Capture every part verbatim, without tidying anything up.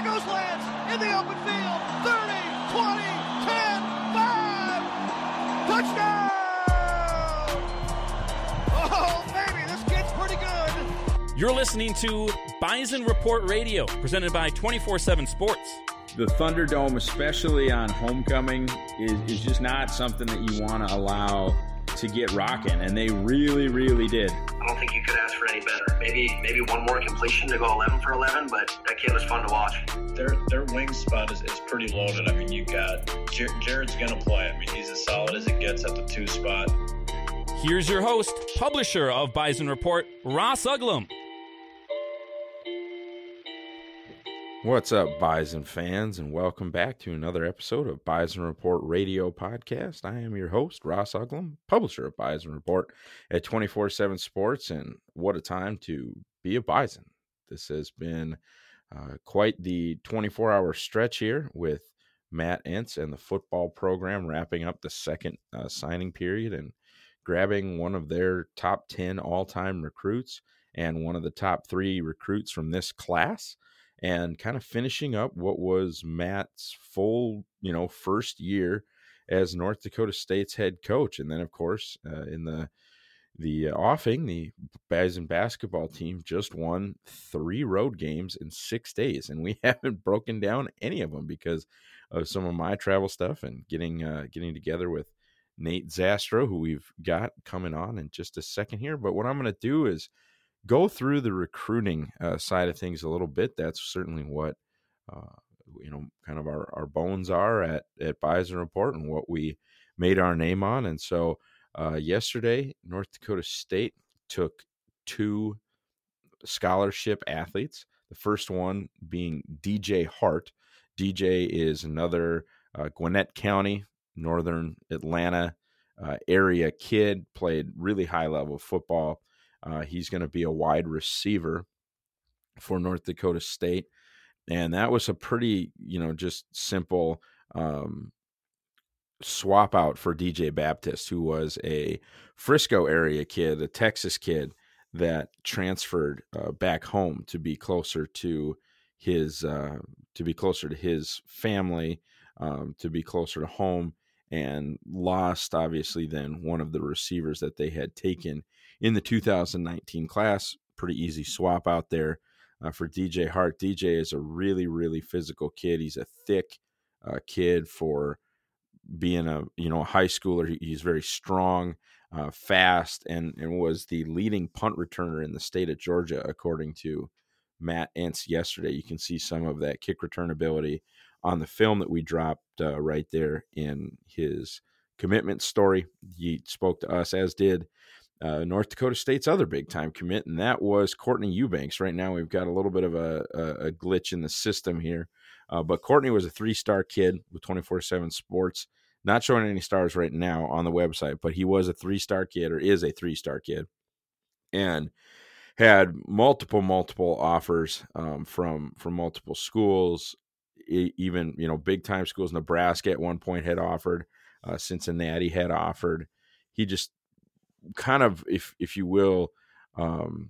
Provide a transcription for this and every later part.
goes Lance in the open field. thirty, twenty, ten, five. Touchdown! Oh, baby, this kid's pretty good. You're listening to Bison Report Radio, presented by twenty-four seven Sports. The Thunderdome, especially on homecoming, is, is just not something that you want to allow to get rocking, and they really, really did. I don't think you could ask for any better. Maybe maybe one more completion to go eleven for eleven, but that kid was fun to watch. Their their wing spot is, is pretty loaded. I mean, you got Jar- Jared's going to play. I mean, he's as solid as it gets at the two spot. Here's your host, publisher of Bison Report, Ross Uglum. What's up, Bison fans, and welcome back to another episode of Bison Report Radio Podcast. I am your host, Ross Uglum, publisher of Bison Report at twenty-four seven Sports, and what a time to be a Bison. This has been uh, quite the twenty-four hour stretch here with Matt Entz and the football program wrapping up the second uh, signing period and grabbing one of their top ten all-time recruits and one of the top three recruits from this class, and kind of finishing up what was Matt's full, you know, first year as North Dakota State's head coach. And then, of course, uh, in the the offing, the Bison basketball team just won three road games in six days, and we haven't broken down any of them because of some of my travel stuff and getting uh, getting together with Nate Zastro, who we've got coming on in just a second here. But what I'm going to do is go through the recruiting uh, side of things a little bit. That's certainly what, uh, you know, kind of our, our bones are at, at Bison Report and what we made our name on. And so uh, yesterday, North Dakota State took two scholarship athletes, the first one being D J Hart. D J is another uh, Gwinnett County, Northern Atlanta uh, area kid, played really high-level football. Uh, he's going to be a wide receiver for North Dakota State. And that was a pretty, you know, just simple um, swap out for D J Baptist, who was a Frisco area kid, a Texas kid that transferred uh, back home to be closer to his, uh, to be closer to his family, um, to be closer to home, and lost, obviously, then one of the receivers that they had taken in the two thousand nineteen class. Pretty easy swap out there uh, for D J Hart. D J is a really, really physical kid. He's a thick uh, kid for being a, you know, a high schooler. He, he's very strong, uh, fast, and, and was the leading punt returner in the state of Georgia, according to Matt Entz yesterday. You can see some of that kick return ability on the film that we dropped uh, right there in his commitment story. He spoke to us, as did Uh, North Dakota State's other big-time commit, and that was Courtney Eubanks. Right now we've got a little bit of a, a, a glitch in the system here, uh, but Courtney was a three-star kid with twenty-four seven Sports. Not showing any stars right now on the website, but he was a three-star kid, or is a three-star kid, and had multiple, multiple offers um, from from multiple schools, e- even, you know, big-time schools. Nebraska at one point had offered, uh, Cincinnati had offered. He just kind of, if if you will, um,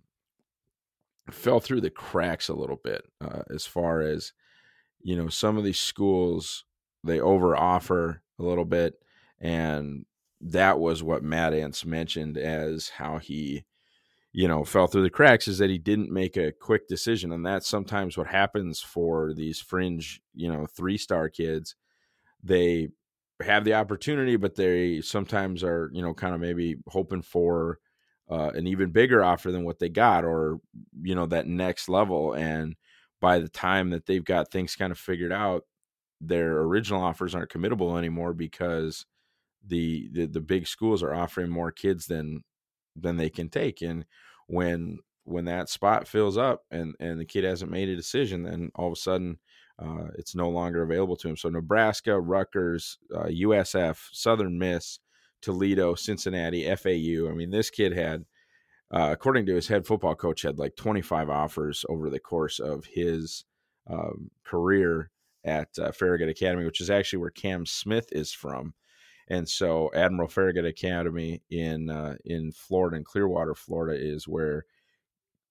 fell through the cracks a little bit uh, as far as, you know, some of these schools, they over offer a little bit, and that was what Matt Entz mentioned as how he, you know, fell through the cracks, is that he didn't make a quick decision. And that's sometimes what happens for these fringe, you know, three-star kids. They have the opportunity, but they sometimes are, you know, kind of maybe hoping for uh, an even bigger offer than what they got, or, you know, that next level. And by the time that they've got things kind of figured out, their original offers aren't committable anymore because the, the, the big schools are offering more kids than, than they can take. And when, when that spot fills up and, and the kid hasn't made a decision, then all of a sudden, Uh, it's no longer available to him. So Nebraska, Rutgers, uh, U S F, Southern Miss, Toledo, Cincinnati, F A U. I mean, this kid had, uh, according to his head football coach, had like twenty-five offers over the course of his um, career at uh, Farragut Academy, which is actually where Cam Smith is from. And so Admiral Farragut Academy in uh, in Florida, in Clearwater, Florida, is where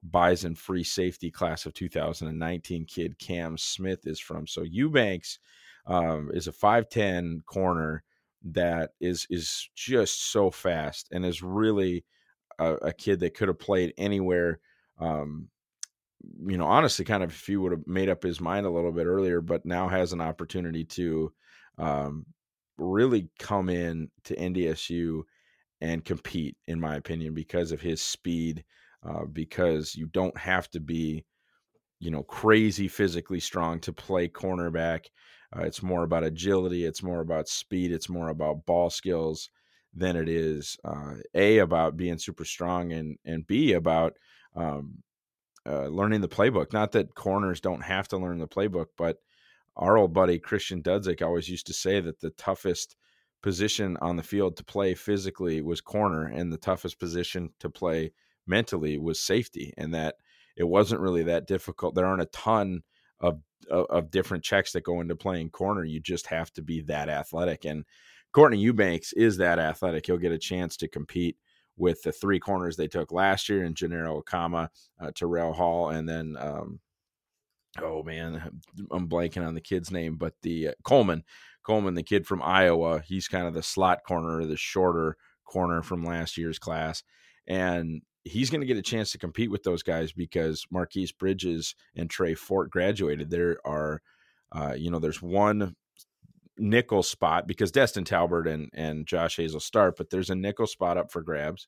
Bison free safety class of two thousand nineteen kid Cam Smith is from. So Eubanks um, is a five ten corner that is is just so fast and is really a, a kid that could have played anywhere. Um, you know, honestly, kind of if he would have made up his mind a little bit earlier, but now has an opportunity to um, really come in to N D S U and compete, in my opinion, because of his speed, uh, because you don't have to be, you know, crazy physically strong to play cornerback. Uh, it's more about agility. It's more about speed. It's more about ball skills than it is, uh, A, about being super strong, and, and B, about um, uh, learning the playbook. Not that corners don't have to learn the playbook, but our old buddy Christian Dudzik always used to say that the toughest position on the field to play physically was corner, and the toughest position to play mentally was safety, and that it wasn't really that difficult. There aren't a ton of, of, of different checks that go into playing corner. You just have to be that athletic, and Courtney Eubanks is that athletic. He'll get a chance to compete with the three corners they took last year in Gennaro Okama, uh, Terrell Hall, and then um, oh man, I'm blanking on the kid's name, but the uh, Coleman, Coleman, the kid from Iowa. He's kind of the slot corner, the shorter corner from last year's class, and he's going to get a chance to compete with those guys because Marquise Bridges and Trey Fort graduated. There are, uh, you know, there's one nickel spot because Destin Talbert and, and Josh Hazel start, but there's a nickel spot up for grabs,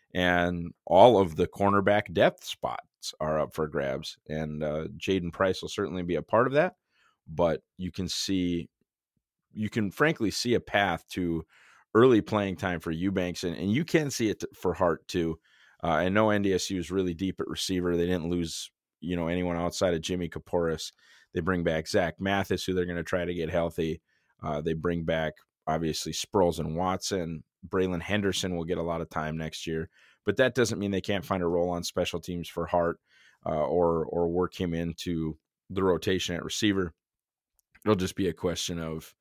and all of the cornerback depth spots are up for grabs. And uh, Jaden Price will certainly be a part of that, but you can see, you can frankly see a path to early playing time for Eubanks, and, and you can see it for Hart too. Uh, I know N D S U is really deep at receiver. They didn't lose, you know, anyone outside of Jimmy Kaporis. They bring back Zach Mathis, who they're going to try to get healthy. Uh, they bring back, obviously, Sproles and Watson. Braylon Henderson will get a lot of time next year, but that doesn't mean they can't find a role on special teams for Hart uh, or or work him into the rotation at receiver. It'll just be a question of,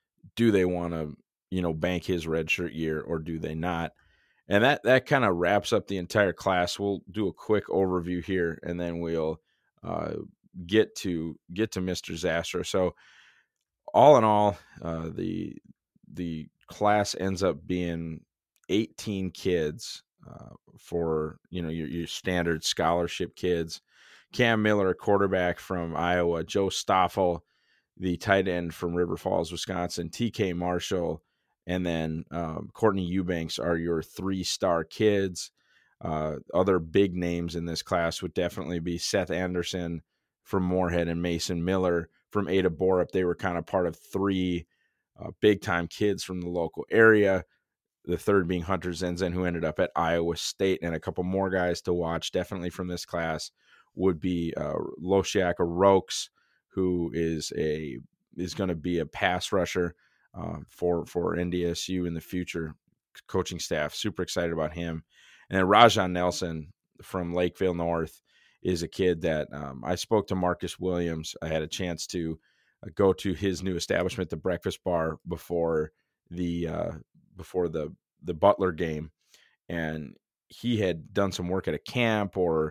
do they want to, you know, bank his redshirt year or do they not? And that, that kind of wraps up the entire class. We'll do a quick overview here, and then we'll uh, get to get to Mister Zastra. So, all in all, uh, the the class ends up being eighteen kids uh, for, you know, your, your standard scholarship kids. Cam Miller, a quarterback from Iowa, Joe Stoffel, the tight end from River Falls, Wisconsin, T K Marshall, and then um, Courtney Eubanks are your three-star kids. Uh, other big names in this class would definitely be Seth Anderson from Moorhead and Mason Miller from Ada Borup. They were kind of part of three uh, big-time kids from the local area. The third being Hunter Zenzen, who ended up at Iowa State, and a couple more guys to watch definitely from this class would be uh, Loshiak Rokes, who is a is going to be a pass rusher uh, for for N D S U in the future. Coaching staff super excited about him, and then Rajon Nelson from Lakeville North is a kid that um, I spoke to Marcus Williams. I had a chance to uh, go to his new establishment, the Breakfast Bar, before the uh, before the the Butler game, and he had done some work at a camp or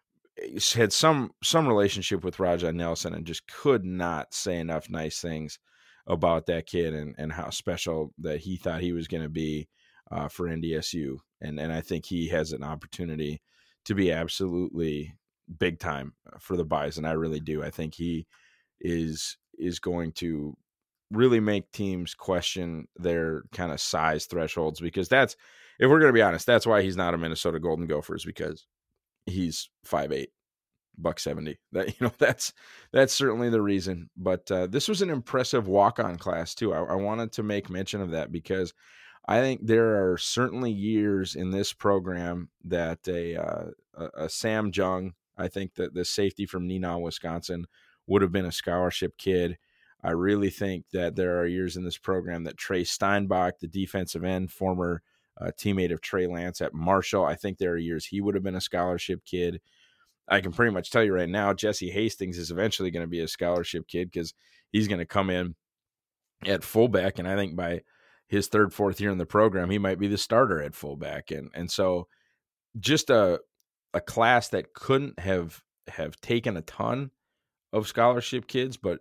had some some relationship with Rajon Nelson, and just could not say enough nice things about that kid and, and how special that he thought he was going to be uh, for N D S U. And and I think he has an opportunity to be absolutely big time for the Bison. I really do. I think he is is going to really make teams question their kind of size thresholds, because that's, if we're going to be honest, that's why he's not a Minnesota Golden Gopher, is because he's five eight, buck seventy. That, you know, that's that's certainly the reason. But uh, this was an impressive walk-on class too. I, I wanted to make mention of that because I think there are certainly years in this program that a uh, a, a Sam Jung, I think that the safety from Neenah, Wisconsin, would have been a scholarship kid. I really think that there are years in this program that Trey Steinbach, the defensive end, former uh, teammate of Trey Lance at Marshall, I think there are years he would have been a scholarship kid. I can pretty much tell you right now, Jesse Hastings is eventually going to be a scholarship kid because he's going to come in at fullback, and I think by his third, fourth year in the program, he might be the starter at fullback. And and so just a a class that couldn't have have taken a ton of scholarship kids, but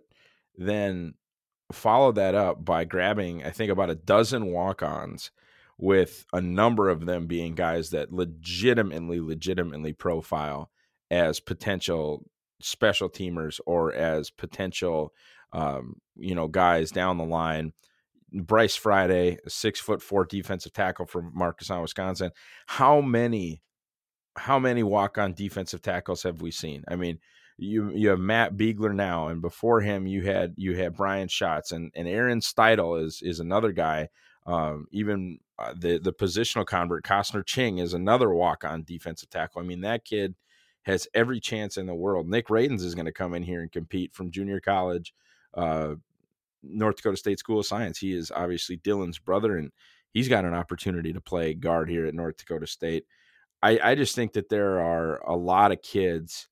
then followed that up by grabbing, I think, about a dozen walk-ons, with a number of them being guys that legitimately, legitimately profile as potential special teamers or as potential, um, you know, guys down the line. Bryce Friday, a six foot four defensive tackle from Markesan, Wisconsin. How many, how many walk-on defensive tackles have we seen? I mean, you you have Matt Biegler now, and before him you had you had Brian Schatz, and and Aaron Steidel is is another guy. Um, even uh, the the positional convert Costner Ching is another walk-on defensive tackle. I mean, that kid has every chance in the world. Nick Radens is going to come in here and compete from junior college, uh, North Dakota State School of Science. He is obviously Dylan's brother, and he's got an opportunity to play guard here at North Dakota State. I, I just think that there are a lot of kids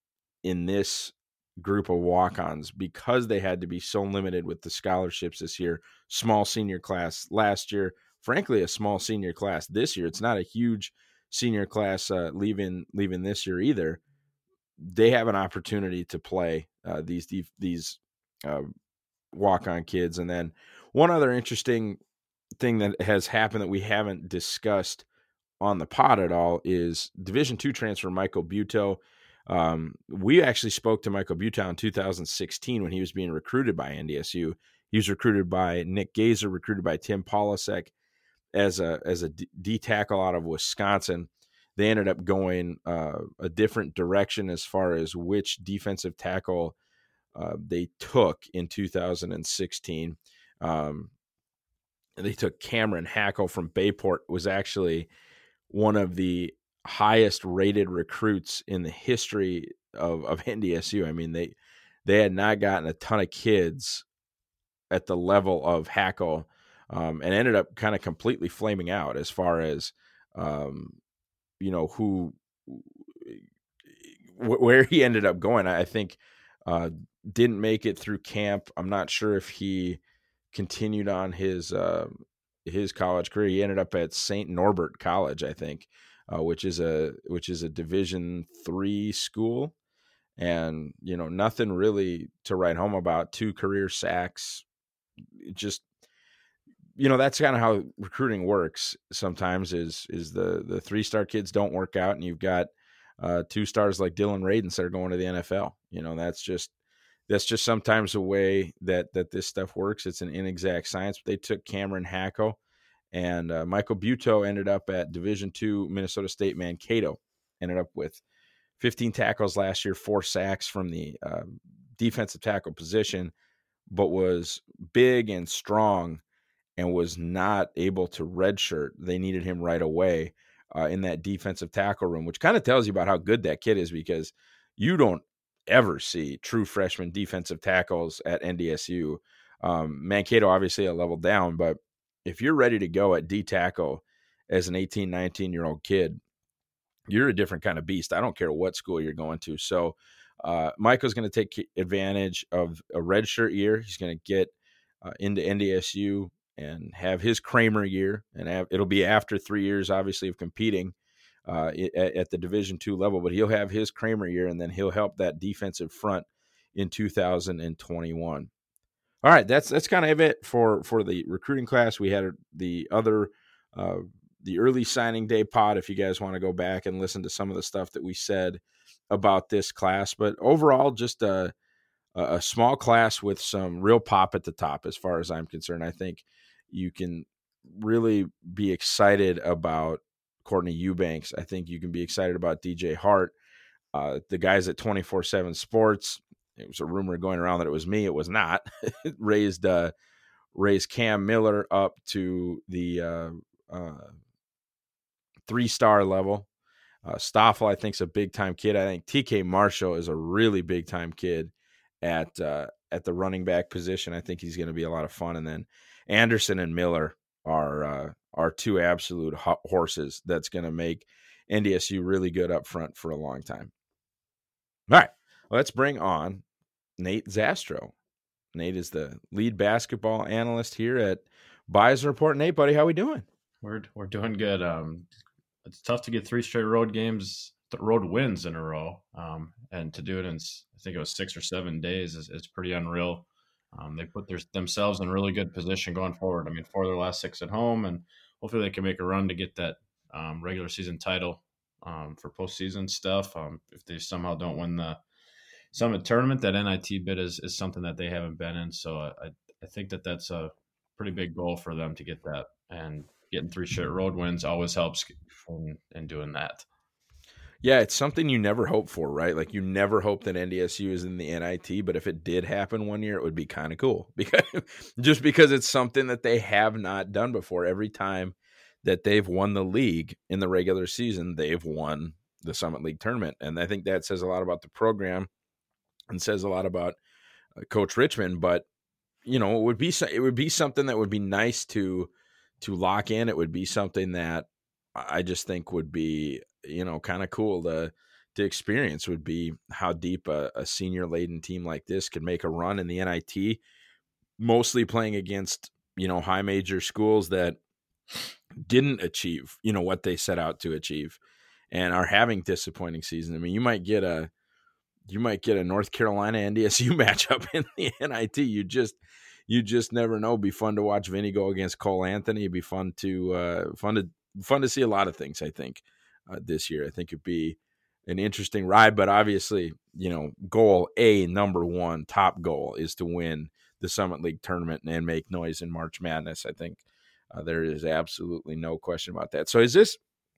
in this group of walk-ons, because they had to be so limited with the scholarships this year. Small senior class last year, frankly, a small senior class this year. It's not a huge senior class uh, leaving leaving this year either. They have an opportunity to play uh, these these uh, walk-on kids. And then one other interesting thing that has happened that we haven't discussed on the pod at all is Division two transfer Michael Butow. Um, we actually spoke to Michael Butow in two thousand sixteen when he was being recruited by N D S U. He was recruited by Nick Gazer, recruited by Tim Polasek as a as a D, D tackle out of Wisconsin. They ended up going uh, a different direction as far as which defensive tackle uh, they took in two thousand sixteen. Um, they took Cameron Hackle from Bayport, was actually one of the highest rated recruits in the history of, of N D S U. I mean, they, they had not gotten a ton of kids at the level of Hackle, um, and ended up kind of completely flaming out as far as, um, you know, who, wh- where he ended up going. I think, uh, didn't make it through camp. I'm not sure if he continued on his, uh, his college career. He ended up at Saint Norbert College, I think. Uh, which is a which is a Division three school, and you know, nothing really to write home about. Two career sacks, just, you know, that's kind of how recruiting works. Sometimes is is the the three star kids don't work out, and you've got uh, two stars like Dylan Radens that are going to the N F L. You know, that's just that's just sometimes the way that that this stuff works. It's an inexact science. They took Cameron Hackle. And uh, Michael Butow ended up at Division two Minnesota State Mankato. Ended up with fifteen tackles last year, four sacks from the uh, defensive tackle position, but was big and strong and was not able to redshirt. They needed him right away uh, in that defensive tackle room, which kind of tells you about how good that kid is, because you don't ever see true freshman defensive tackles at N D S U. Um, Mankato, obviously a level down, but if you're ready to go at D tackle as an eighteen, nineteen year old kid, you're a different kind of beast. I don't care what school you're going to. So uh, Michael's going to take advantage of a redshirt year. He's going to get uh, into N D S U and have his Kramer year, and have, it'll be after three years, obviously, of competing uh, at, at the Division two level. But he'll have his Kramer year, and then he'll help that defensive front in two thousand twenty-one. All right, that's that's kind of it for, for the recruiting class. We had the other uh, the early signing day pod, if you guys want to go back and listen to some of the stuff that we said about this class. But overall, just a a small class with some real pop at the top, as far as I'm concerned. I think you can really be excited about Courtney Eubanks. I think you can be excited about D J Hart. Uh, the guys at twenty-four seven Sports, it was a rumor going around that it was me. It was not. raised uh, raised Cam Miller up to the uh, uh, three-star level. Uh, Stoffel, I think, is a big-time kid. I think T K Marshall is a really big-time kid at uh, at the running back position. I think he's going to be a lot of fun. And then Anderson and Miller are uh, are two absolute ho- horses that's going to make N D S U really good up front for a long time. All right, let's bring on Nate Zastro. Nate is the lead basketball analyst here at Bison Report. Nate, buddy, how we doing? We're we're doing good. Um, it's tough to get three straight road games road wins in a row. Um, and to do it in, I think it was six or seven days is, is pretty unreal. Um, they put their, themselves in really good position going forward. I mean, four of their last six at home, and hopefully they can make a run to get that um, regular season title um, for postseason stuff. Um, if they somehow don't win the Summit tournament, that N I T bid is, is something that they haven't been in. So I, I think that that's a pretty big goal for them to get that, and getting three straight road wins always helps in, in doing that. Yeah, it's something you never hope for, right? Like you never hope that N D S U is in the N I T, but if it did happen one year, it would be kind of cool because just because it's something that they have not done before. Every time that they've won the league in the regular season, they've won the Summit League tournament. And I think that says a lot about the program and says a lot about uh, Coach Richmond, but you know, it would be, it would be something that would be nice to, to lock in. It would be something that I just think would be, you know, kind of cool to, to experience, would be how deep a, a senior laden team like this could make a run in the N I T, mostly playing against, you know, high major schools that didn't achieve, you know, what they set out to achieve and are having disappointing seasons. I mean, you might get a, you might get a North Carolina N D S U matchup in the N I T. You just, you just never know. It'd be fun to watch Vinny go against Cole Anthony. It'd be fun to, uh, fun to, fun to see a lot of things, I think, uh, this year. I think it'd be an interesting ride, but obviously, you know, goal A, number one, top goal is to win the Summit League tournament and make noise in March Madness. I think uh, there is absolutely no question about that. So is this,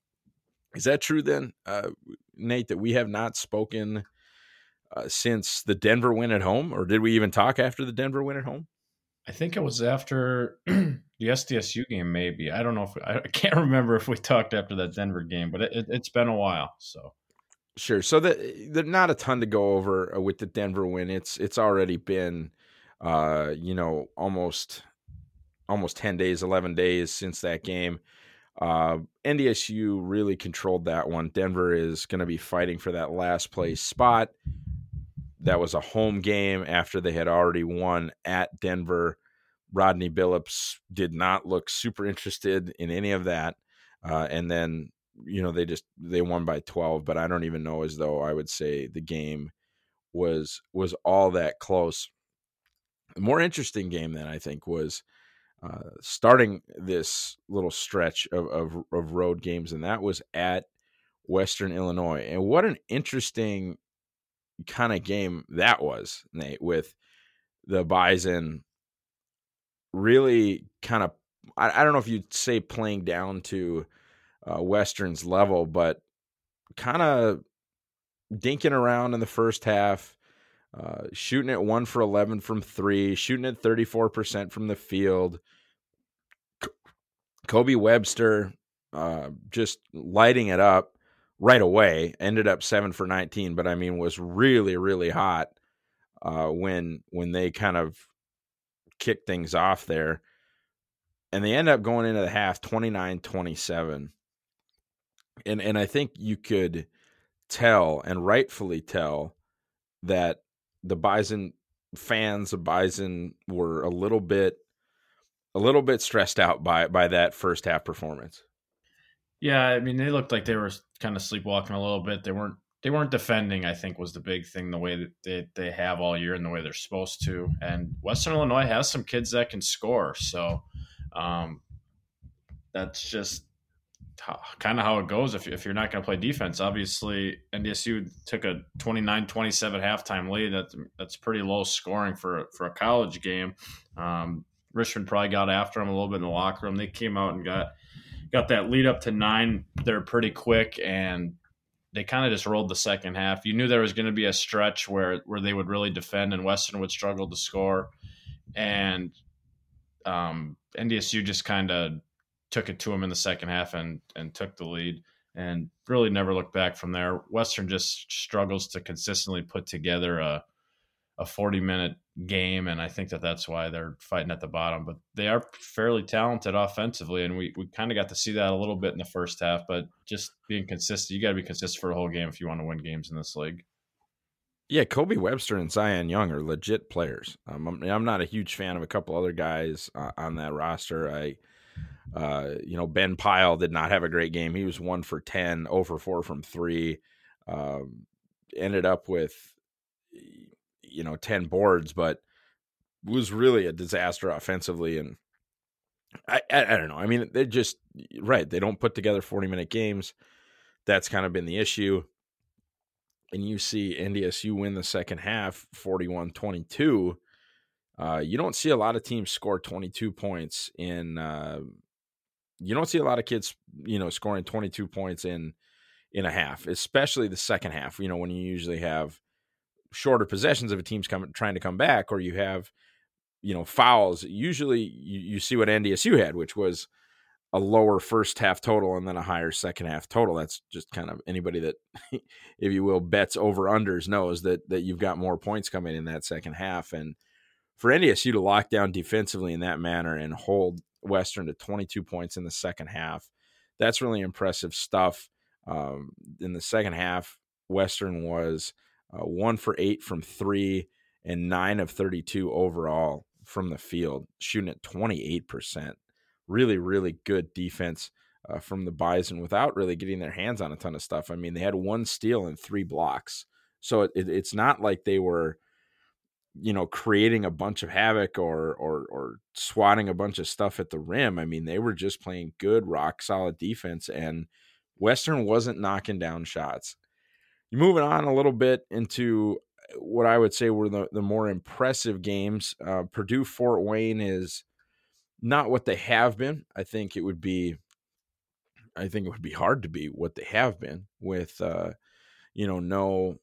is that true then, uh, Nate, that we have not spoken uh, since the Denver win at home, or did we even talk after the Denver win at home? I think it was after the S D S U game, maybe. I don't know if we, I can't remember if we talked after that Denver game, but it, it, it's been a while. So sure. So the, there's not a ton to go over with the Denver win. It's it's already been, uh, you know, almost almost ten days, eleven days since that game. Uh, N D S U really controlled that one. Denver is going to be fighting for that last place spot. That was a home game after they had already won at Denver. Rodney Billups did not look super interested in any of that. Uh, and then, you know, they just, they won by twelve, but I don't even know as though I would say the game was, was all that close. The more interesting game then I think was uh, starting this little stretch of, of, of road games. And that was at Western Illinois. And what an interesting kind of game that was, Nate, with the Bison really kind of, I, I don't know if you'd say playing down to uh, Western's level, but kind of dinking around in the first half, uh, shooting at one for eleven from three, shooting at thirty-four percent from the field. Kobe Webster uh, just lighting it up right away, ended up seven for nineteen, but I mean, was really, really hot uh, when, when they kind of kicked things off there. And they end up going into the half twenty-nine twenty-seven. And, and I think you could tell, and rightfully tell, that the Bison fans of Bison were a little bit, a little bit stressed out by, by that first half performance. Yeah, I mean, they looked like they were kind of sleepwalking a little bit. They weren't they weren't defending, I think, was the big thing, the way that they, they have all year and the way they're supposed to. And Western Illinois has some kids that can score. So um, that's just how, kind of how it goes if, if you're not going to play defense. Obviously, N D S U took a twenty-nine twenty-seven halftime lead. That's, that's pretty low scoring for, for a college game. Um, Richmond probably got after them a little bit in the locker room. They came out and got – got that lead up to nine there pretty quick, and they kind of just rolled the second half. You knew there was going to be a stretch where, where they would really defend and Western would struggle to score. And um, N D S U just kind of took it to them in the second half and, and took the lead and really never looked back from there. Western just struggles to consistently put together a, a forty minute game. And I think that that's why they're fighting at the bottom, but they are fairly talented offensively. And we, we kind of got to see that a little bit in the first half, but just being consistent, you got to be consistent for a whole game if you want to win games in this league. Yeah. Kobe Webster and Zion Young are legit players. Um, I'm, I'm not a huge fan of a couple other guys uh, on that roster. I, uh, you know, Ben Pyle did not have a great game. He was one for ten, zero for four from three. Um, ended up with, you know, ten boards, but was really a disaster offensively. And I, I, I don't know. I mean, they're just right. They don't put together forty minute games. That's kind of been the issue. And you see N D S U win the second half, forty-one twenty-two. Uh, you don't see a lot of teams score twenty-two points in, uh, you don't see a lot of kids, you know, scoring twenty-two points in, in a half, especially the second half, you know, when you usually have shorter possessions of a team's coming, trying to come back, or you have, you know, fouls. Usually you, you see what N D S U had, which was a lower first half total and then a higher second half total. That's just kind of anybody that, if you will, bets over unders knows that, that you've got more points coming in that second half. And for N D S U to lock down defensively in that manner and hold Western to twenty-two points in the second half, that's really impressive stuff. Um, in the second half, Western was uh, one for eight from three and nine of thirty-two overall from the field, shooting at twenty-eight percent. Really, really good defense uh, from the Bison without really getting their hands on a ton of stuff. I mean, they had one steal and three blocks. So it, it, it's not like they were, you know, creating a bunch of havoc or, or, or swatting a bunch of stuff at the rim. I mean, they were just playing good, rock solid defense, and Western wasn't knocking down shots. You're moving on a little bit into what I would say were the, the more impressive games. Uh, Purdue Fort Wayne is not what they have been. I think it would be, I think it would be hard to be what they have been with, uh, you know, no,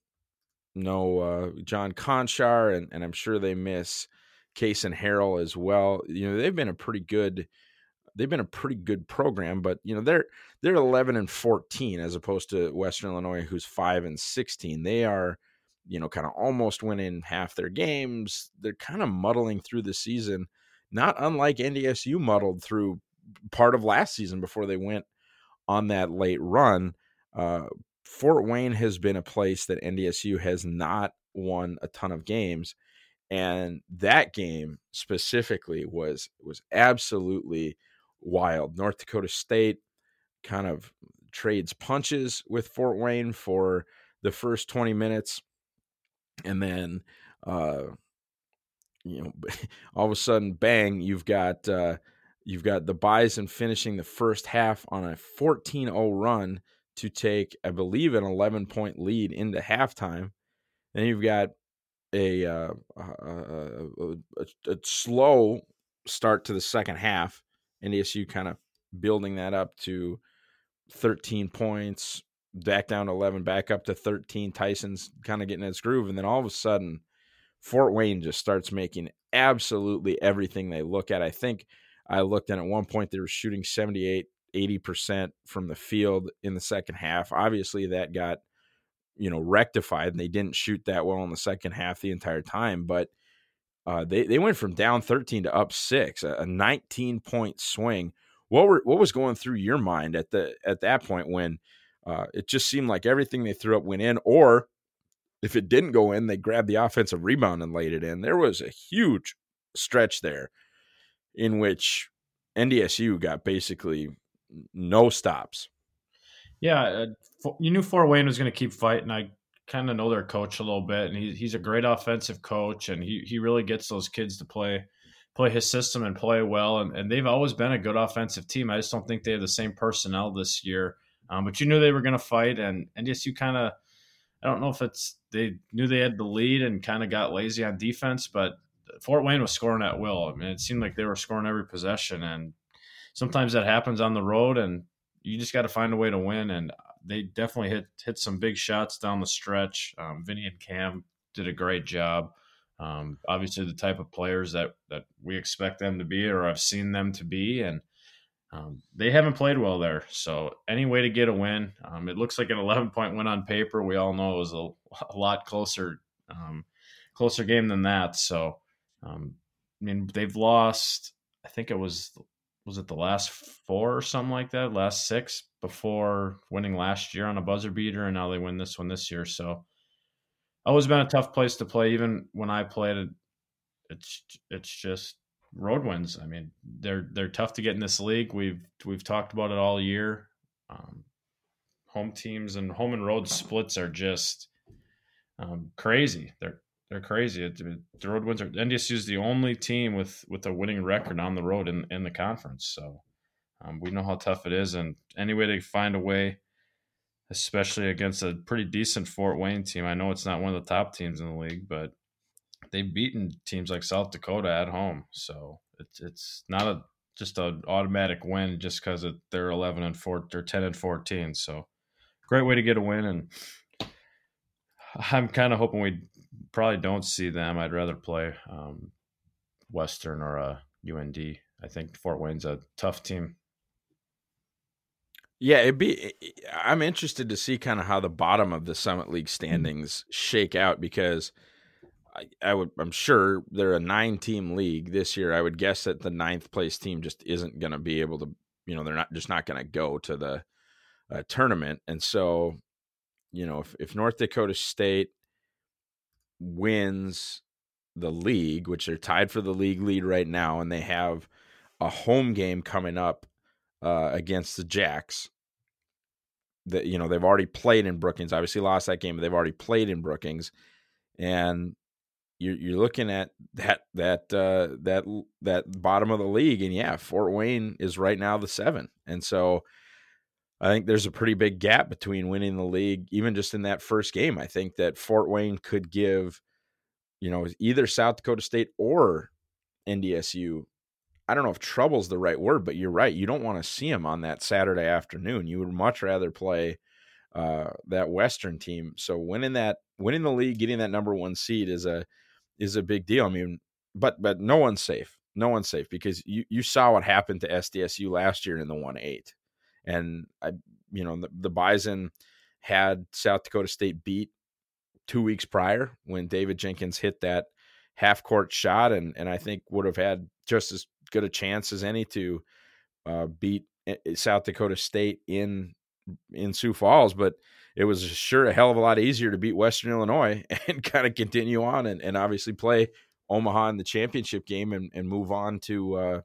no uh, John Conchar, and, and I'm sure they miss Case and Harrell as well. You know, they've been a pretty good, they've been a pretty good program, but you know, they're, they're eleven and fourteen as opposed to Western Illinois, who's five and sixteen. They are, you know, kind of almost winning half their games. They're kind of muddling through the season, not unlike N D S U muddled through part of last season before they went on that late run. Uh, Fort Wayne has been a place that N D S U has not won a ton of games. And that game specifically was, was absolutely wild. North Dakota State kind of trades punches with Fort Wayne for the first twenty minutes. And then, uh, you know, all of a sudden, bang, you've got, uh, you've got the Bison finishing the first half on a fourteen oh run to take, I believe, an eleven point lead into halftime. Then you've got a, uh, a, a, a, a slow start to the second half. N D S U kind of building that up to thirteen points, back down to eleven, back up to thirteen. Tyson's kind of getting its groove. And then all of a sudden, Fort Wayne just starts making absolutely everything they look at. I think I looked at at one point they were shooting seventy-eight, eighty percent from the field in the second half. Obviously that got, you know, rectified, and they didn't shoot that well in the second half the entire time, but uh, they, they went from down thirteen to up six, a, a nineteen point swing. What were, what was going through your mind at the, at that point when uh, it just seemed like everything they threw up went in, or if it didn't go in, they grabbed the offensive rebound and laid it in? There was a huge stretch there in which N D S U got basically no stops. Yeah, uh, you knew Fort Wayne was going to keep fighting. I kind of know their coach a little bit, and he, he's a great offensive coach, and he he really gets those kids to play play his system and play well. And, and they've always been a good offensive team. I just don't think they have the same personnel this year. Um, but you knew they were going to fight, and N D S U kind of, I don't know if it's they knew they had the lead and kind of got lazy on defense, but Fort Wayne was scoring at will. I mean, it seemed like they were scoring every possession, and sometimes that happens on the road, and you just got to find a way to win. And they definitely hit hit some big shots down the stretch. Um, Vinny and Cam did a great job. Um, obviously, the type of players that that we expect them to be, or I've seen them to be, and Um, they haven't played well there. So any way to get a win, um, it looks like an eleven point win on paper. We all know it was a, a lot closer, um, closer game than that. So, um, I mean, they've lost, I think it was, was it the last four or something like that, last six before winning last year on a buzzer beater. And now they win this one this year. So always been a tough place to play. Even when I played it, it's, it's just, road wins. I mean, they're they're tough to get in this league. We've we've talked about it all year. Um, home teams and home and road splits are just um, crazy. They're they're crazy. It, it, the road wins are N D S U is the only team with with a winning record on the road in in the conference. So um, we know how tough it is, and any way to find a way, especially against a pretty decent Fort Wayne team. I know it's not one of the top teams in the league, but they've beaten teams like South Dakota at home. So it's it's not a just an automatic win just because they're eleven and four or ten and fourteen. So great way to get a win, and I'm kind of hoping we probably don't see them. I'd rather play um, Western or uh, U N D. I think Fort Wayne's a tough team. Yeah, it'd be. I'm interested to see kind of how the bottom of the Summit League standings shake out, because I, I would. I'm sure they're a nine-team league this year. I would guess that the ninth place team just isn't going to be able to. You know, they're not just not going to go to the uh, tournament, and so, you know, if if North Dakota State wins the league, which they're tied for the league lead right now, and they have a home game coming up uh, against the Jacks. That, you know, they've already played in Brookings. Obviously lost that game, but they've already played in Brookings, and you're you're looking at that that uh, that that bottom of the league, and yeah, Fort Wayne is right now the seven, and so I think there's a pretty big gap between winning the league, even just in that first game. I think that Fort Wayne could give, you know, either South Dakota State or N D S U. I don't know if trouble's the right word, but you're right. You don't want to see them on that Saturday afternoon. You would much rather play uh, that Western team. So winning that, winning the league, getting that number one seed is a is a big deal. I mean, but but no one's safe. No one's safe, because you you saw what happened to S D S U last year in the one eight, and I you know the, the Bison had South Dakota State beat two weeks prior when David Jenkins hit that half court shot, and and I think would have had just as good a chance as any to uh, beat South Dakota State in in Sioux Falls, but it was sure a hell of a lot easier to beat Western Illinois and kind of continue on and, and obviously play Omaha in the championship game and, and move on to uh,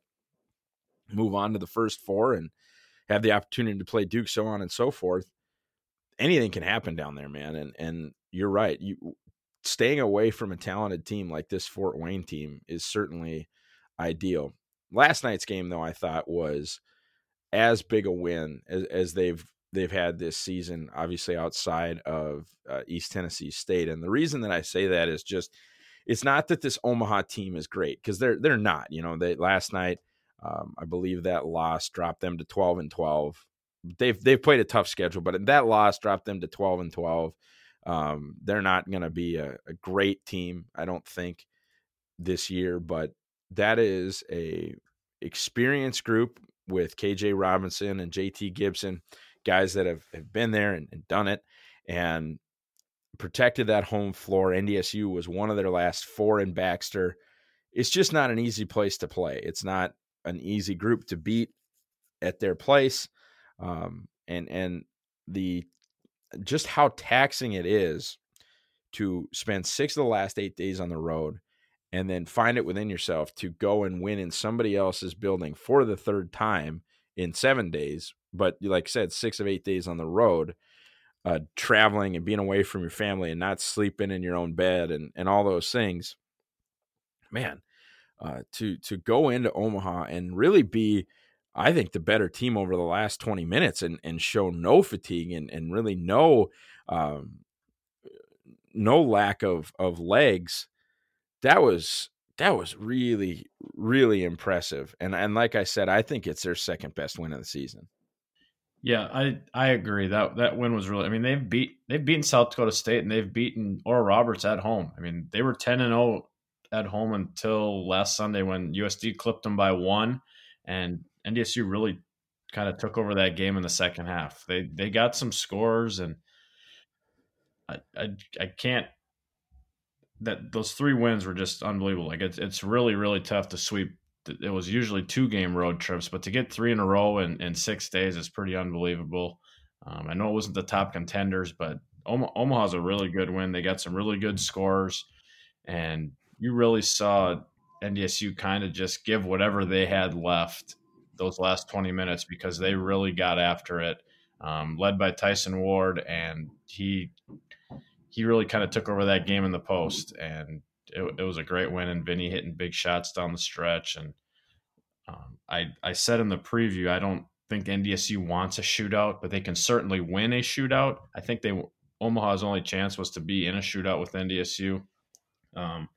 move on to the first four and have the opportunity to play Duke, so on and so forth. Anything can happen down there, man. And and you're right. You staying away from a talented team like this Fort Wayne team is certainly ideal. Last night's game, though, I thought was as big a win as, as they've they've had this season, obviously outside of uh, East Tennessee State. And the reason that I say that is just, it's not that this Omaha team is great, because they're they're not. You know, they last night, um, I believe that loss dropped them to twelve and twelve. They've they've played a tough schedule, but that loss dropped them to twelve and twelve. Um, they're not going to be a, a great team, I don't think, this year, but that is a experienced group with K J Robinson and J T Gibson, guys that have, have been there and, and done it and protected that home floor. N D S U was one of their last four in Baxter. It's just not an easy place to play. It's not an easy group to beat at their place. Um, and, and the, just how taxing it is to spend six of the last eight days on the road and then find it within yourself to go and win in somebody else's building for the third time in seven days. But like I said, six of eight days on the road, uh, traveling and being away from your family and not sleeping in your own bed and, and all those things, man, uh, to, to go into Omaha and really be, I think, the better team over the last twenty minutes and, and show no fatigue and, and really no, um, no lack of, of legs. That was, that was really, really impressive. And, and like I said, I think it's their second best win of the season. Yeah, I, I agree. That that win was really, I mean, they've beat they've beaten South Dakota State and they've beaten Oral Roberts at home. I mean, they were ten and oh at home until last Sunday when U S D clipped them by one, and N D S U really kind of took over that game in the second half. They they got some scores, and I I, I can't that those three wins were just unbelievable. Like it's it's really, really tough to sweep. It was usually two game road trips, but to get three in a row in, in six days is pretty unbelievable. Um, I know it wasn't the top contenders, but Omaha, Omaha's a really good win. They got some really good scores, and you really saw N D S U kind of just give whatever they had left those last twenty minutes because they really got after it. um, led by Tyson Ward, and he he really kind of took over that game in the post, and it, it was a great win. And Vinny hitting big shots down the stretch, and um, I I said in the preview, I don't think N D S U wants a shootout, but they can certainly win a shootout. I think they Omaha's only chance was to be in a shootout with N D S U. Um,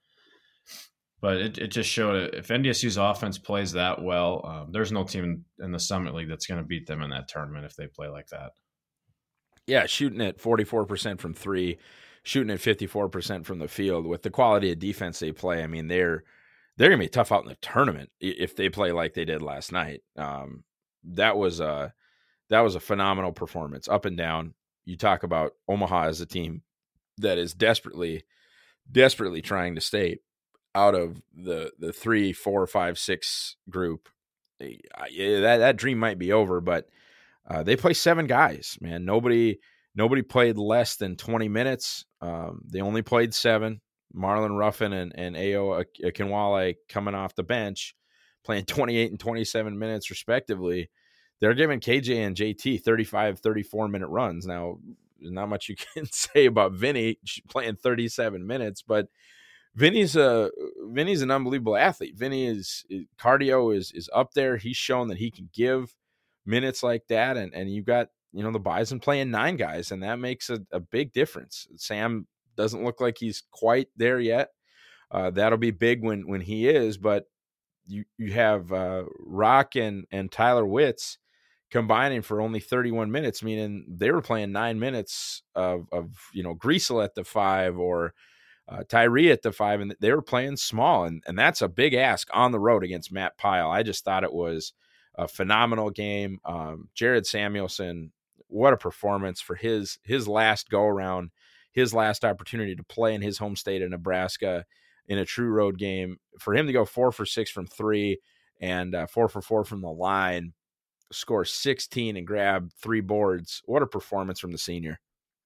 but it, it just showed if N D S U's offense plays that well, um, there's no team in the Summit League that's going to beat them in that tournament if they play like that. Yeah, shooting at forty-four percent from three, shooting at fifty-four percent from the field with the quality of defense they play. I mean, they're they're going to be tough out in the tournament if they play like they did last night. Um, that was a, that was a phenomenal performance up and down. You talk about Omaha as a team that is desperately, desperately trying to stay out of the the three, four, five, six group. Yeah, that that dream might be over, but uh, they play seven guys. Man, nobody nobody played less than twenty minutes. Um, they only played seven. Marlon Ruffin and and Ayo Akinwale coming off the bench, playing twenty-eight and twenty-seven minutes respectively. They're giving K J and J T thirty-five, thirty-four minute runs. Now, there's not much you can say about Vinny playing thirty-seven minutes, but Vinny's a Vinny's an unbelievable athlete. Vinny is, is cardio is is up there. He's shown that he can give minutes like that, and and you've got you know the Bison playing nine guys, and that makes a, a big difference. Sam doesn't look like he's quite there yet. Uh, that'll be big when when he is, but you you have uh, Rock and and Tyler Witz combining for only thirty-one minutes, meaning they were playing nine minutes of, of you know, Greasel at the five or uh, Tyree at the five, and they were playing small, and, and that's a big ask on the road against Matt Pyle. I just thought it was a phenomenal game. Um, Jared Samuelson, what a performance for his his last go-around, his last opportunity to play in his home state of Nebraska in a true road game. For him to go four for six from three and uh, four for four from the line, score sixteen and grab three boards. What a performance from the senior.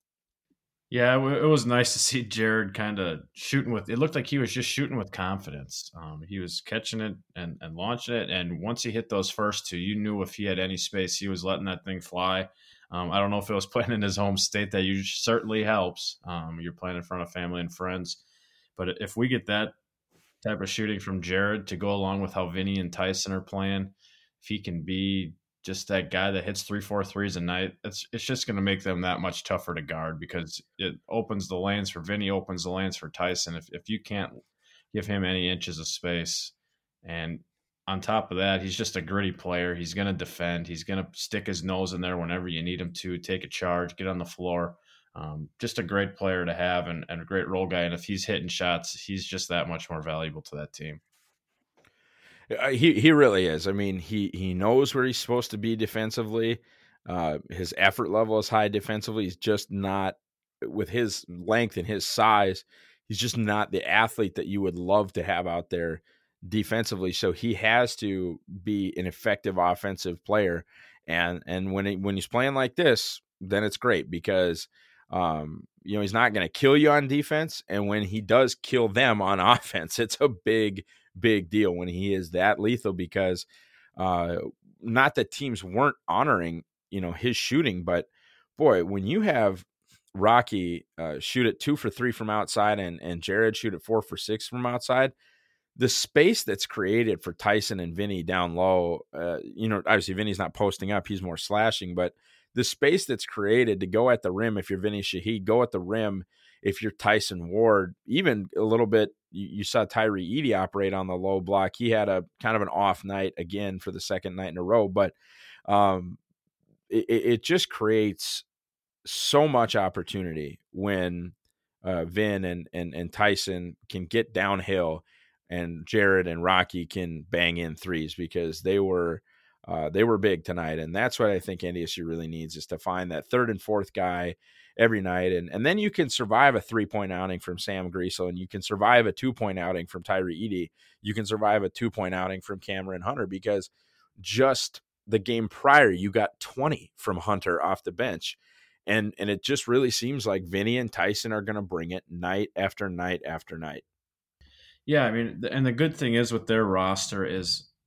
Yeah, it was nice to see Jared kind of shooting with, it looked like he was just shooting with confidence. Um, he was catching it and, and launching it. And once he hit those first two, you knew if he had any space, he was letting that thing fly. Um, I don't know if it was playing in his home state. That usually certainly helps. Um, you're playing in front of family and friends. But if we get that type of shooting from Jared to go along with how Vinny and Tyson are playing, if he can be just that guy that hits three, four threes a night, it's it's just going to make them that much tougher to guard because it opens the lanes for Vinny, opens the lanes for Tyson. If if you can't give him any inches of space, and on top of that, he's just a gritty player. He's going to defend. He's going to stick his nose in there whenever you need him to, take a charge, get on the floor. Um, just a great player to have and, and a great role guy. And if he's hitting shots, he's just that much more valuable to that team. He he really is. I mean, he he knows where he's supposed to be defensively. Uh, his effort level is high defensively. He's just not, with his length and his size, he's just not the athlete that you would love to have out there defensively. So he has to be an effective offensive player. And and when he, when he's playing like this, then it's great because um, you know he's not going to kill you on defense. And when he does kill them on offense, it's a big big deal when he is that lethal because uh, not that teams weren't honoring, you know, his shooting, but boy, when you have Rocky uh, shoot at two for three from outside and, and Jared shoot at four for six from outside, the space that's created for Tyson and Vinny down low, uh, you know, obviously Vinny's not posting up, he's more slashing, but the space that's created to go at the rim, if you're Vinny Shaheed, go at the rim. If you're Tyson Ward, even a little bit, you, you saw Tyree Edey operate on the low block. He had a kind of an off night again for the second night in a row, but um, it, it just creates so much opportunity when uh, Vin and, and, and Tyson can get downhill and Jared and Rocky can bang in threes because they were uh, they were big tonight. And that's what I think N D S U really needs is to find that third and fourth guy every night. And, and then you can survive a three-point outing from Sam Greasel, and you can survive a two-point outing from Tyree Edey. You can survive a two-point outing from Cameron Hunter because just the game prior, you got twenty from Hunter off the bench. And, and it just really seems like Vinny and Tyson are going to bring it night after night after night. Yeah, I mean, and the good thing is with their roster is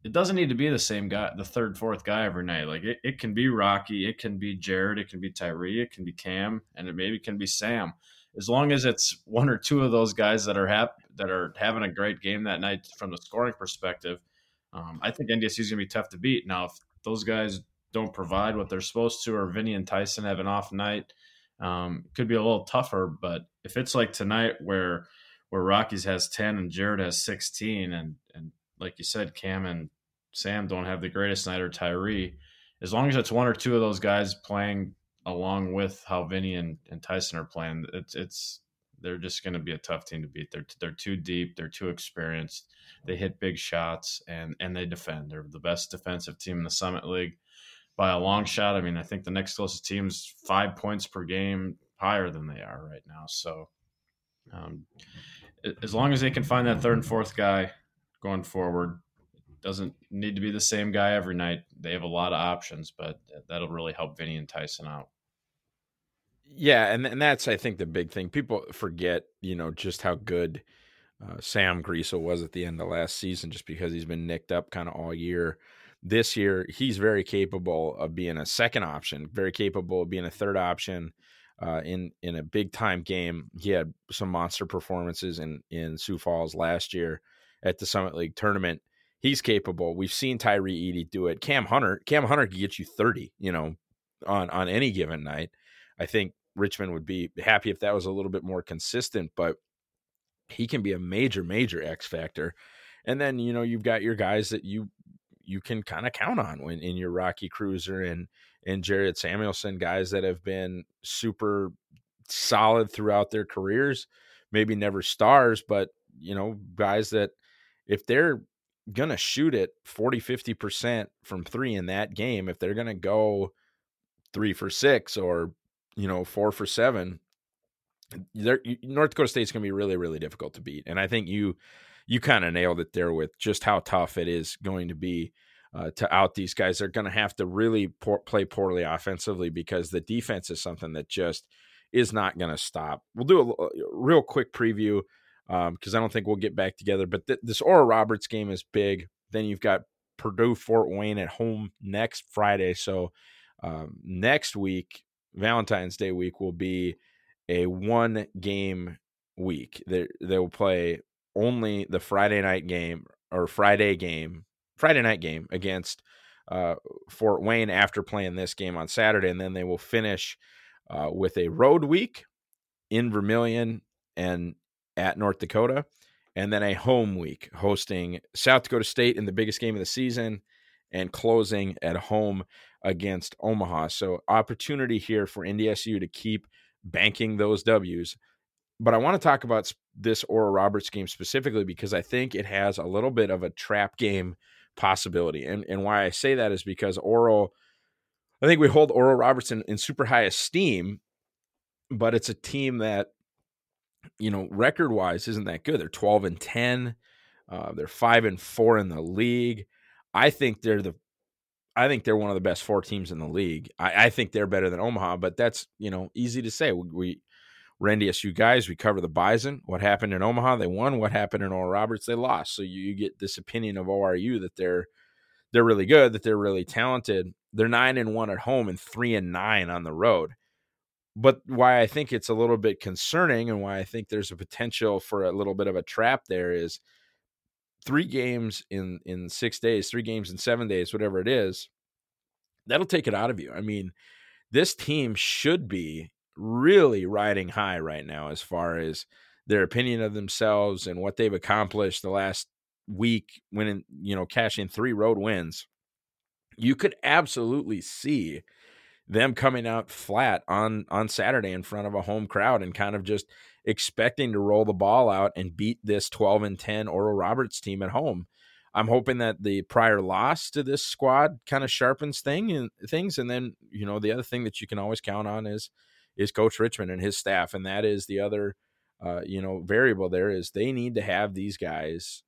it doesn't need to be the same guy, the third, fourth guy every night. Like it, it can be Rocky, it can be Jared, it can be Tyree, it can be Cam, and it maybe can be Sam. As long as it's one or two of those guys that are hap- that are having a great game that night from the scoring perspective, um, I think N D S U is going to be tough to beat. Now, if those guys don't provide what they're supposed to, or Vinny and Tyson have an off night, um, it could be a little tougher. But if it's like tonight where where Rockies has ten and Jared has sixteen, and and like you said, Cam and Sam don't have the greatest night, or Tyree, as long as it's one or two of those guys playing along with how Vinny and, and Tyson are playing, it's it's they're just going to be a tough team to beat. They're they're too deep, they're too experienced, they hit big shots, and and they defend. They're the best defensive team in the Summit League by a long shot. I mean, I think the next closest team's five points per game higher than they are right now. So um, as long as they can find that third and fourth guy going forward, doesn't need to be the same guy every night. They have a lot of options, but that'll really help Vinny and Tyson out. Yeah, and and that's, I think, the big thing. People forget, you know, just how good uh, Sam Griesel was at the end of last season, just because he's been nicked up kind of all year. This year, he's very capable of being a second option, very capable of being a third option uh, in in a big time game. He had some monster performances in in Sioux Falls last year at the Summit League tournament. He's capable. We've seen Tyree Eady do it. Cam Hunter, Cam Hunter can get you thirty, you know, on on any given night. I think Richmond would be happy if that was a little bit more consistent, but he can be a major, major X factor. And then, you know, you've got your guys that you you can kind of count on when in your Rocky Cruiser and and Jared Samuelson, guys that have been super solid throughout their careers, maybe never stars, but, you know, guys that if they're going to shoot it forty, fifty percent from three in that game, if they're going to go three for six or, you know, four for seven, North Dakota State's going to be really, really difficult to beat. And I think you, you kind of nailed it there with just how tough it is going to be uh, to out these guys. They're going to have to really pour, play poorly offensively, because the defense is something that just is not going to stop. We'll do a, a real quick preview because um, I don't think we'll get back together. But th- this Oral Roberts game is big. Then you've got Purdue Fort Wayne at home next Friday. So um, next week, Valentine's Day week, will be a one game week. They they will play only the Friday night game or Friday game, Friday night game against uh, Fort Wayne after playing this game on Saturday. And then they will finish uh, with a road week in Vermilion and at North Dakota, and then a home week hosting South Dakota State in the biggest game of the season and closing at home against Omaha. So opportunity here for N D S U to keep banking those W's. But I want to talk about this Oral Roberts game specifically because I think it has a little bit of a trap game possibility. And, and why I say that is because Oral, I think we hold Oral Roberts in, in super high esteem, but it's a team that, you know, record wise isn't that good. They're twelve and ten. Uh, they're five and four in the league. I think they're the, I think they're one of the best four teams in the league. I, I think they're better than Omaha, but that's, you know, easy to say. We, we we're N D S U guys. We cover the Bison. What happened in Omaha? They won. What happened in Oral Roberts? They lost. So you, you get this opinion of O R U that they're they're really good, that they're really talented. They're nine and one at home and three and nine on the road. But why I think it's a little bit concerning and why I think there's a potential for a little bit of a trap there is three games in, in six days, three games in seven days, whatever it is, that'll take it out of you. I mean, this team should be really riding high right now as far as their opinion of themselves and what they've accomplished the last week, winning, you know, cashing three road wins. You could absolutely see them coming out flat on, on Saturday in front of a home crowd and kind of just expecting to roll the ball out and beat this twelve and ten Oral Roberts team at home. I'm hoping that the prior loss to this squad kind of sharpens thing and things. And then, you know, the other thing that you can always count on is, is Coach Richmond and his staff. And that is the other, uh, you know, variable there is they need to have these guys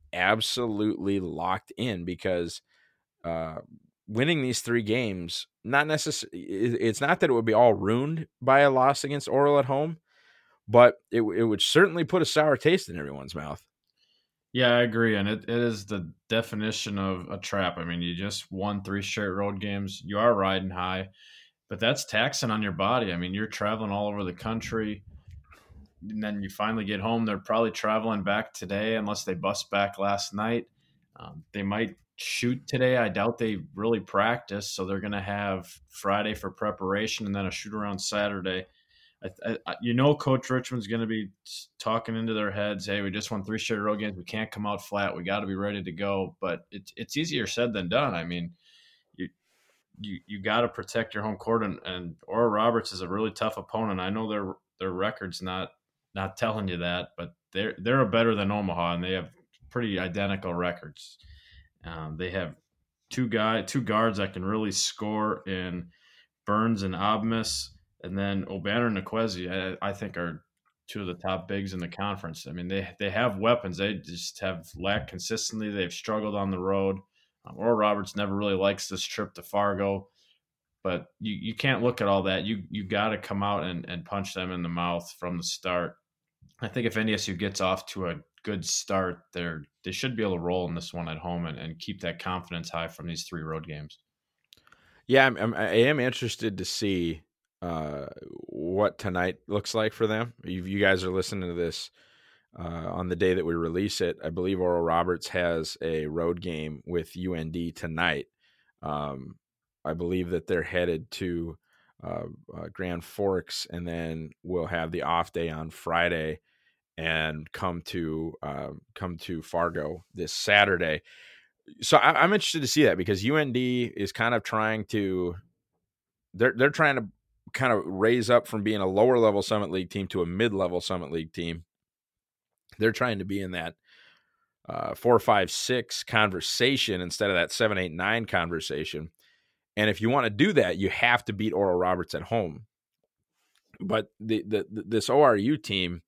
absolutely locked in because, uh, winning these three games, not necessarily, it's not that it would be all ruined by a loss against Oral at home, but it, it would certainly put a sour taste in everyone's mouth. Yeah, I agree. And it, it is the definition of a trap. I mean, you just won three straight road games. You are riding high, but that's taxing on your body. I mean, you're traveling all over the country, and then you finally get home. They're probably traveling back today unless they bust back last night. Um, they might shoot today. I doubt they really practice, so they're going to have Friday for preparation and then a shoot around Saturday. I, I, you know, Coach Richmond's going to be talking into their heads, hey, we just won three straight road games. We can't come out flat. We got to be ready to go. But it, it's easier said than done. I mean, you you you got to protect your home court, and, and Oral Roberts is a really tough opponent. I know their their record's not not telling you that, but they're they're better than Omaha, and they have pretty identical records. Um, they have two guy two guards that can really score in Burns and Obmas. And then Obanor and Nkwesi, I, I think, are two of the top bigs in the conference. I mean, they they have weapons. They just have lacked consistently. They've struggled on the road. Um, Oral Roberts never really likes this trip to Fargo. But you, you can't look at all that. You you got to come out and, and punch them in the mouth from the start. I think if N D S U gets off to a good start, they're, they should be able to roll in this one at home and, and keep that confidence high from these three road games. Yeah, I'm, I'm, I am interested to see uh what tonight looks like for them. You, you guys are listening to this uh on the day that we release it. I believe Oral Roberts has a road game with U N D tonight. um I believe that they're headed to uh, uh Grand Forks, and then we'll have the off day on Friday and come to uh, come to Fargo this Saturday. So I, I'm interested to see that, because U N D is kind of trying to they're they're trying to kind of raise up from being a lower level Summit League team to a mid-level Summit League team. They're trying to be in that uh, four, five, six conversation instead of that seven, eight, nine conversation. And if you want to do that, you have to beat Oral Roberts at home. But the, the, the this O R U team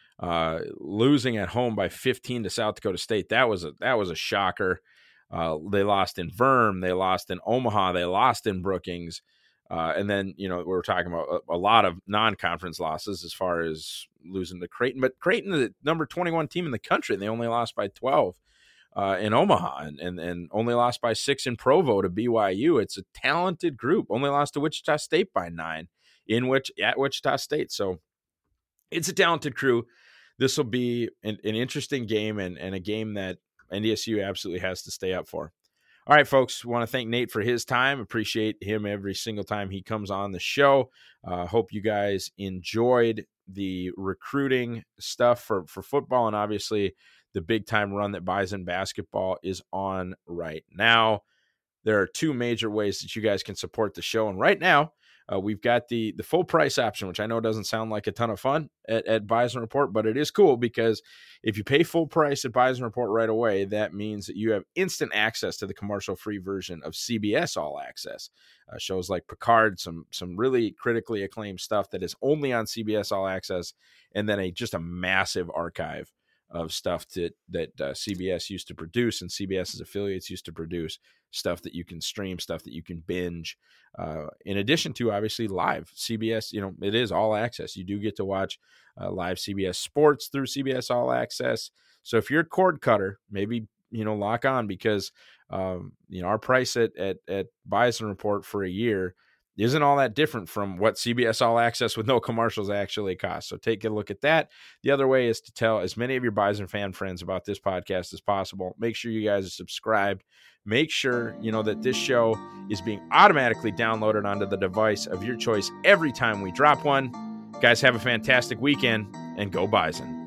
uh, losing at home by fifteen to South Dakota State, that was a that was a shocker. Uh, they lost in Verm, they lost in Omaha, they lost in Brookings. Uh, and then, you know, we were talking about a, a lot of non-conference losses as far as losing to Creighton. But Creighton is the number twenty-one team in the country, and they only lost by twelve uh, in Omaha, and, and and only lost by six in Provo to B Y U. It's a talented group. Only lost to Wichita State by nine in which at Wichita State. So it's a talented crew. This will be an, an interesting game, and, and a game that N D S U absolutely has to stay up for. All right, folks, we want to thank Nate for his time. Appreciate him every single time he comes on the show. Uh, hope you guys enjoyed the recruiting stuff for, for football, and obviously the big-time run that Bison basketball is on right now. There are two major ways that you guys can support the show, and right now, Uh, we've got the the full price option, which I know doesn't sound like a ton of fun at, at Bison Report, but it is cool, because if you pay full price at Bison Report right away, that means that you have instant access to the commercial-free version of C B S All Access. Uh, shows like Picard, some some really critically acclaimed stuff that is only on C B S All Access, and then a just a massive archive of stuff that, that uh, C B S used to produce and CBS's affiliates used to produce, stuff that you can stream, stuff that you can binge. Uh, in addition to, obviously, live C B S, you know, it is all access. You do get to watch uh, live C B S sports through C B S All Access. So if you're a cord cutter, maybe, you know, lock on, because, um, you know, our price at, at, at Bison Report for a year isn't all that different from what C B S All Access with no commercials actually costs. So take a look at that. The other way is to tell as many of your Bison fan friends about this podcast as possible. Make sure you guys are subscribed. Make sure, you know, that this show is being automatically downloaded onto the device of your choice every time we drop one. Guys, have a fantastic weekend, and go Bison.